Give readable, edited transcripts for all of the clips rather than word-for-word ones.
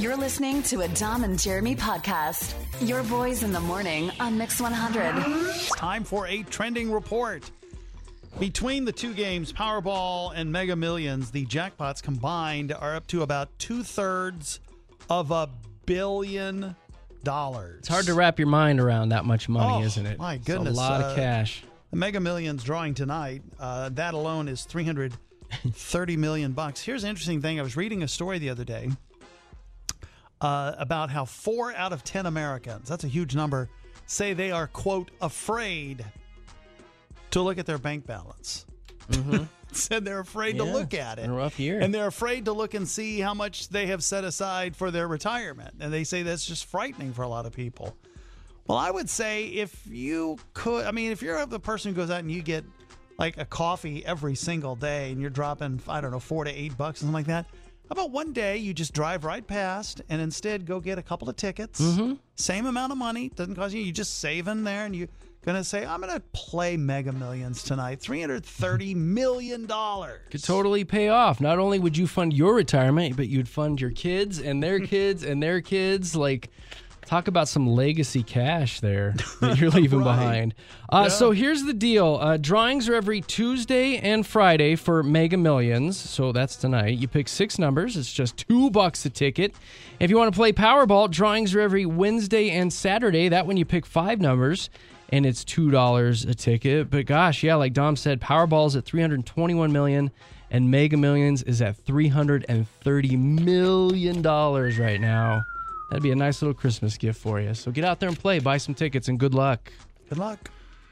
You're listening to a Dom and Jeremy podcast. Your boys in the morning on Mix 100. It's time for a trending report. Between the two games, Powerball and Mega Millions, the jackpots combined are up to about 2/3 of $1 billion. It's hard to wrap your mind around that much money, isn't it? My goodness. It's a lot of cash. The Mega Millions drawing tonight, that alone is $330 million. Here's an interesting thing. I was reading a story the other day about how 4 out of 10 Americans, that's a huge number, say they are, quote, afraid to look at their bank balance. Mm-hmm. Said they're afraid to look at it. It's been a rough year. And they're afraid to look and see how much they have set aside for their retirement. And they say that's just frightening for a lot of people. Well, I would say if you could, if you're the person who goes out and you get like a coffee every single day and you're dropping, $4 to $8, something like that. How about one day you just drive right past and instead go get a couple of tickets, same amount of money, doesn't cost you just save in there, and you're going to say, I'm going to play Mega Millions tonight, $330 million. Could totally pay off. Not only would you fund your retirement, but you'd fund your kids and their kids and their kids. Like, talk about some legacy cash there that you're leaving behind. So here's the deal. Drawings are every Tuesday and Friday for Mega Millions. So that's tonight. You pick 6 numbers. It's just $2 a ticket. If you want to play Powerball, drawings are every Wednesday and Saturday. That one you pick 5 numbers, and it's $2 a ticket. But gosh, yeah, like Dom said, Powerball's at $321 million, and Mega Millions is at $330 million right now. That'd be a nice little Christmas gift for you. So get out there and play. Buy some tickets, and good luck. Good luck.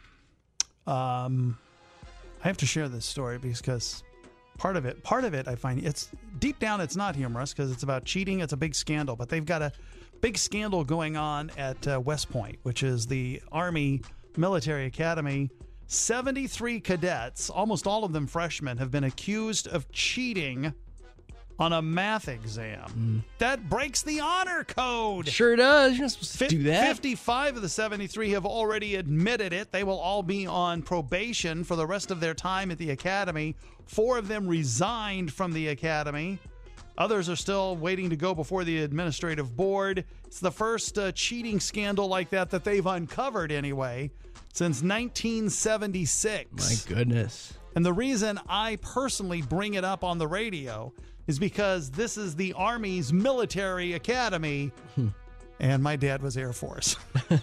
I have to share this story because part of it, I find it's deep down, it's not humorous because it's about cheating. It's a big scandal, but they've got a big scandal going on at West Point, which is the Army Military Academy. 73 cadets, almost all of them freshmen, have been accused of cheating on a math exam. That breaks the honor code. Sure does. You're not supposed to do that. 55 of the 73 have already admitted it. They will all be on probation for the rest of their time at the academy. 4 of them resigned from the academy. Others are still waiting to go before the administrative board. It's the first cheating scandal like that they've uncovered anyway since 1976. My goodness. And the reason I personally bring it up on the radio is because this is the Army's military academy, and my dad was Air Force.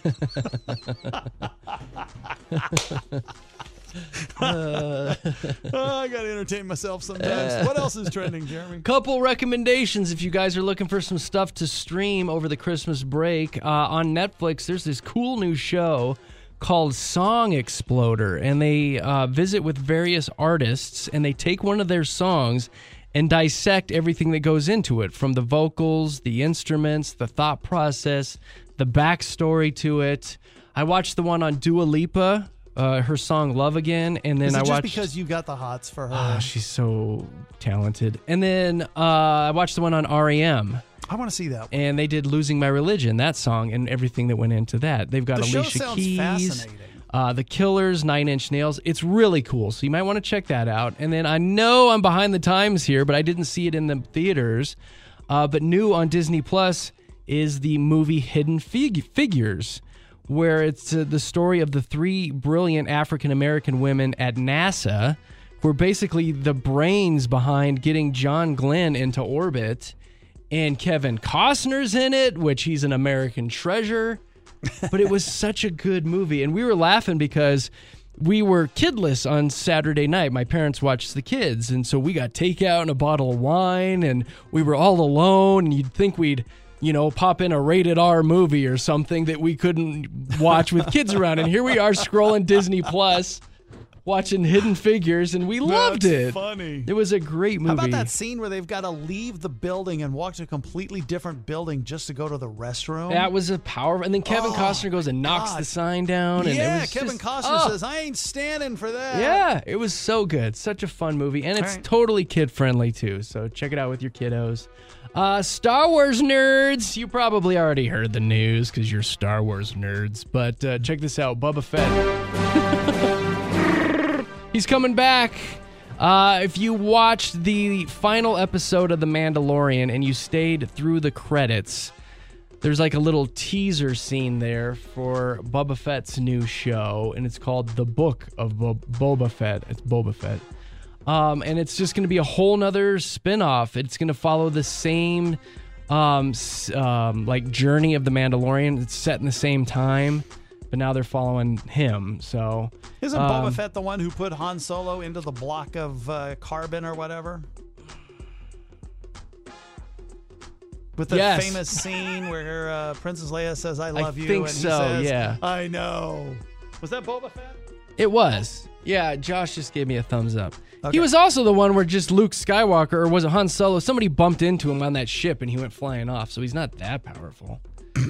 I got to entertain myself sometimes. What else is trending, Jeremy? Couple recommendations if you guys are looking for some stuff to stream over the Christmas break. On Netflix, there's this cool new show called Song Exploder, and they visit with various artists, and they take one of their songs and dissect everything that goes into it, from the vocals, the instruments, the thought process, the backstory to it. I watched the one on Dua Lipa, her song Love Again, and then Is it I just watched... because you got the hots for her? Oh, she's so talented. And then I watched the one on R.E.M., I want to see that one. and they did Losing My Religion, that song, and everything that went into that. They've got The show Alicia sounds Keys, fascinating. The Killers, 9 Inch Nails. It's really cool, so you might want to check that out. And then I know I'm behind the times here, but I didn't see it in the theaters. But new on Disney Plus is the movie Hidden Figures, where it's the story of the 3 brilliant African-American women at NASA who are basically the brains behind getting John Glenn into orbit. And Kevin Costner's in it, which he's an American treasure. But it was such a good movie. And we were laughing because we were kidless on Saturday night. My parents watched the kids. And so we got takeout and a bottle of wine. And we were all alone. And you'd think we'd, pop in a rated R movie or something that we couldn't watch with kids around. And here we are scrolling Disney Plus, watching Hidden Figures, and we loved it. That's funny. It was a great movie. How about that scene where they've got to leave the building and walk to a completely different building just to go to the restroom? That was a powerful... And then Kevin Costner goes and knocks the sign down. And yeah, it was Kevin Costner says, I ain't standing for that. Yeah, it was so good. Such a fun movie. And it's totally kid-friendly, too. So check it out with your kiddos. Star Wars nerds. You probably already heard the news because you're Star Wars nerds. But check this out. Boba Fett. He's coming back. If you watched the final episode of The Mandalorian and you stayed through the credits, there's like a little teaser scene there for Boba Fett's new show, and it's called The Book of Boba Fett. It's Boba Fett. And it's just going to be a whole nother spin-off. It's going to follow the same like journey of The Mandalorian. It's set in the same time, but now they're following him. So isn't Boba Fett the one who put Han Solo into the block of carbon or whatever? With the famous scene where Princess Leia says, I love you. Think and so, he says, yeah. I know. Was that Boba Fett? It was. Yeah, Josh just gave me a thumbs up. Okay. He was also the one where just Luke Skywalker, or was it Han Solo? Somebody bumped into him on that ship and he went flying off, so he's not that powerful.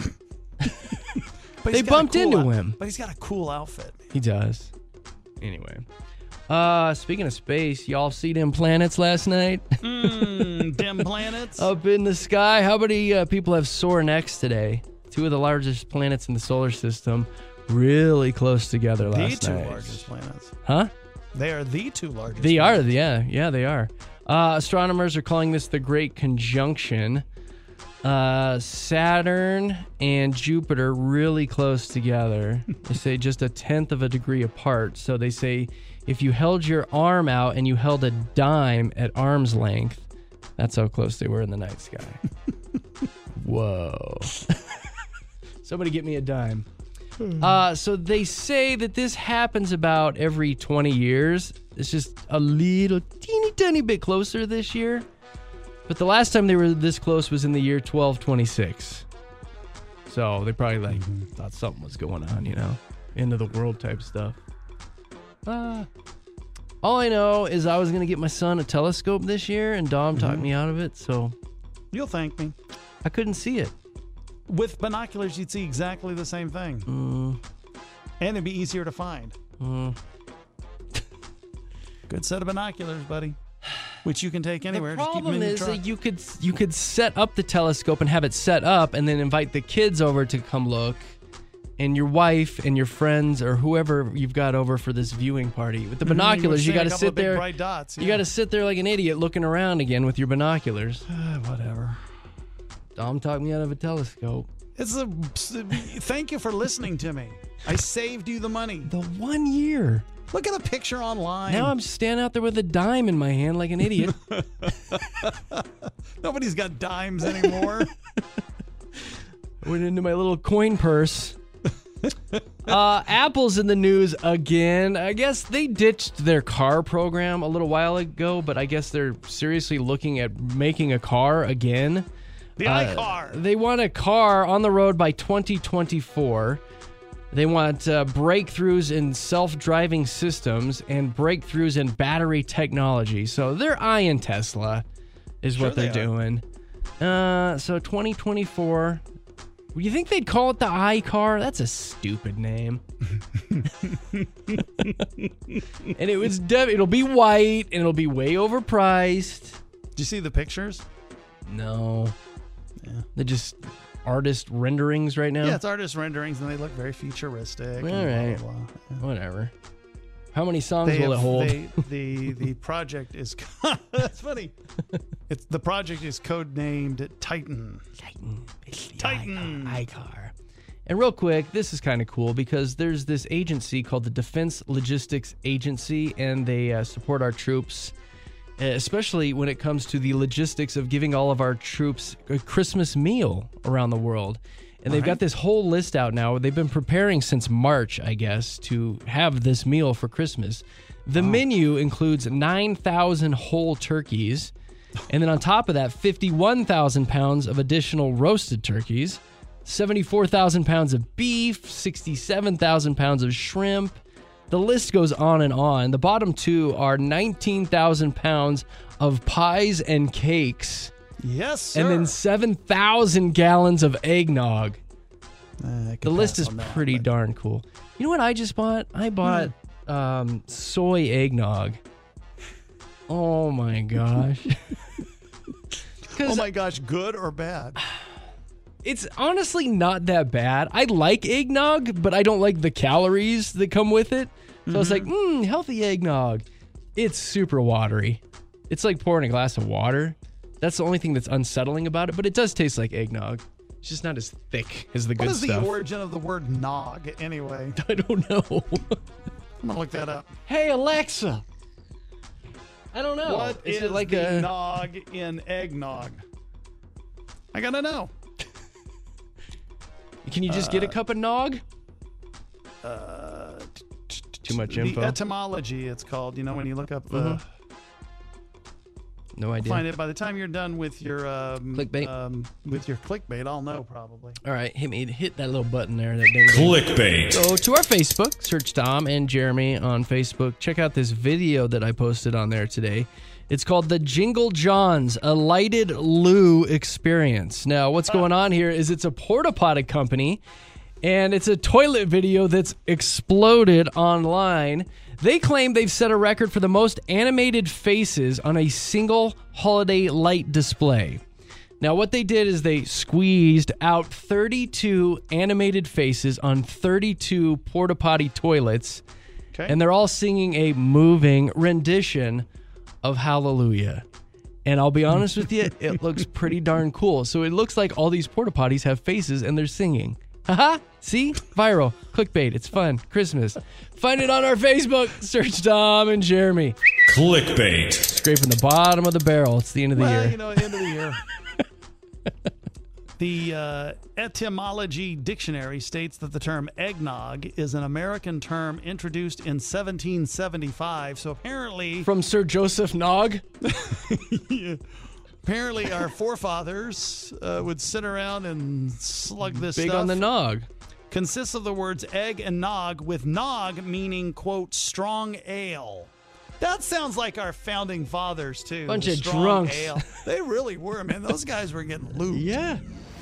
They bumped into him. But he's got a cool outfit. He does. Anyway. Speaking of space, y'all see them planets last night? Dim planets? Up in the sky. How many people have sore necks today? Two of the largest planets in the solar system really close together last night. The two largest planets. Huh? They are the two largest They planets. are, yeah, they are. Astronomers are calling this the Great Conjunction. Saturn and Jupiter really close together. They say just 1/10 of a degree apart. So they say if you held your arm out and you held a dime at arm's length, that's how close they were in the night sky. Whoa. Somebody get me a dime. So they say that this happens about every 20 years. It's just a little teeny tiny bit closer this year. But the last time they were this close was in the year 1226. So they probably thought something was going on, end of the world type stuff. All I know is I was going to get my son a telescope this year, and Dom talked me out of it, so You'll thank me. I couldn't see it. With binoculars, you'd see exactly the same thing. And it'd be easier to find. Good set of binoculars, buddy. Which you can take anywhere. The Just keep them in problem your is truck. that you could set up the telescope and have it set up and then invite the kids over to come look, and your wife and your friends or whoever you've got over for this viewing party. With the binoculars, you got to sit there. Bright dots, You got to sit there like an idiot looking around again with your binoculars. Whatever. Dom talked me out of a telescope. Thank you for listening to me. I saved you the money. The 1 year. Look at a picture online. Now I'm standing out there with a dime in my hand like an idiot. Nobody's got dimes anymore. Went into my little coin purse. Apple's in the news again. I guess they ditched their car program a little while ago, but I guess they're seriously looking at making a car again. The iCar. They want a car on the road by 2024. They want breakthroughs in self-driving systems and breakthroughs in battery technology. So they're eyeing Tesla is what they're doing. So 2024. You think they'd call it the iCar? That's a stupid name. And it'll be white and it'll be way overpriced. Did you see the pictures? No. Yeah. They're just artist renderings right now? Yeah, it's artist renderings, and they look very futuristic. All and right. blah, blah, blah. Yeah. Whatever. How many songs will it hold? The project is that's funny. The project is codenamed Titan. Titan. iCar. And real quick, this is kind of cool because there's this agency called the Defense Logistics Agency, and they support our troops, especially when it comes to the logistics of giving all of our troops a Christmas meal around the world. And they've got this whole list out now. They've been preparing since March, I guess, to have this meal for Christmas. The menu includes 9,000 whole turkeys. And then on top of that, 51,000 pounds of additional roasted turkeys, 74,000 pounds of beef, 67,000 pounds of shrimp. The list goes on and on. The bottom two are 19,000 pounds of pies and cakes. Yes, sir. And then 7,000 gallons of eggnog. I could The list pass is on that, pretty but- darn cool. You know what I just bought? I bought soy eggnog. Oh my gosh. Oh my gosh, good or bad? It's honestly not that bad. I like eggnog, but I don't like the calories that come with it. So I was like, healthy eggnog. It's super watery. It's like pouring a glass of water. That's the only thing that's unsettling about it, but it does taste like eggnog. It's just not as thick as the good stuff. What is the origin of the word nog, anyway? I don't know. I'm going to look that up. Hey, Alexa. I don't know. What is it like the a nog in eggnog? I got to know. Can you just get a cup of nog? Too much info. The etymology, it's called. You know, when you look up the... No idea. Find it by the time you're done with your... Clickbait? With your clickbait, I'll know, probably. All right, hit that little button there. That ding. Clickbait. Go to our Facebook. Search Tom and Jeremy on Facebook. Check out this video that I posted on there today. It's called the Jingle Johns, a lighted loo experience. Now, what's going on here is it's a porta potty company, and it's a toilet video that's exploded online. They claim they've set a record for the most animated faces on a single holiday light display. Now, what they did is they squeezed out 32 animated faces on 32 porta potty toilets, and they're all singing a moving rendition of Hallelujah. And I'll be honest with you, it looks pretty darn cool. So it looks like all these porta potties have faces and they're singing. Haha, see? Viral. Clickbait. It's fun. Christmas. Find it on our Facebook. Search Tom and Jeremy. Clickbait. Scraping the bottom of the barrel. It's the end of the year. You know, end of the year. The etymology dictionary states that the term eggnog is an American term introduced in 1775. So apparently... From Sir Joseph Nog? Apparently our forefathers would sit around and slug this Big stuff. on the nog. Consists of the words egg and nog, with nog meaning, quote, strong ale. That sounds like our founding fathers, too. Bunch of strong drunks. Ale. They really were, man. Those guys were getting lubed. Yeah.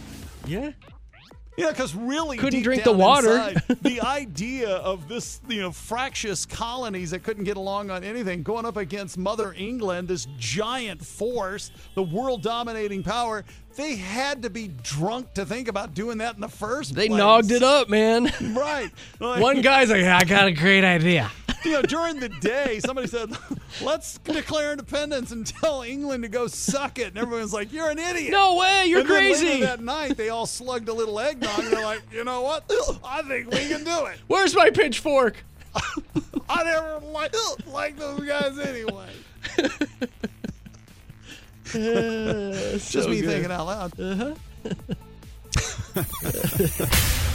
Yeah, because really couldn't deep drink down the water. inside, the idea of this, fractious colonies that couldn't get along on anything, going up against Mother England, this giant force, the world-dominating power, they had to be drunk to think about doing that in the first place. They nogged it up, man. Right. Like, One guy's like, I got a great idea. During the day, somebody said, let's declare independence and tell England to go suck it. And everyone's like, you're an idiot. No way, you're and then crazy. Later that night, they all slugged a little eggnog, and they're like, you know what? I think we can do it. Where's my pitchfork? I never like those guys anyway. Just me thinking out loud.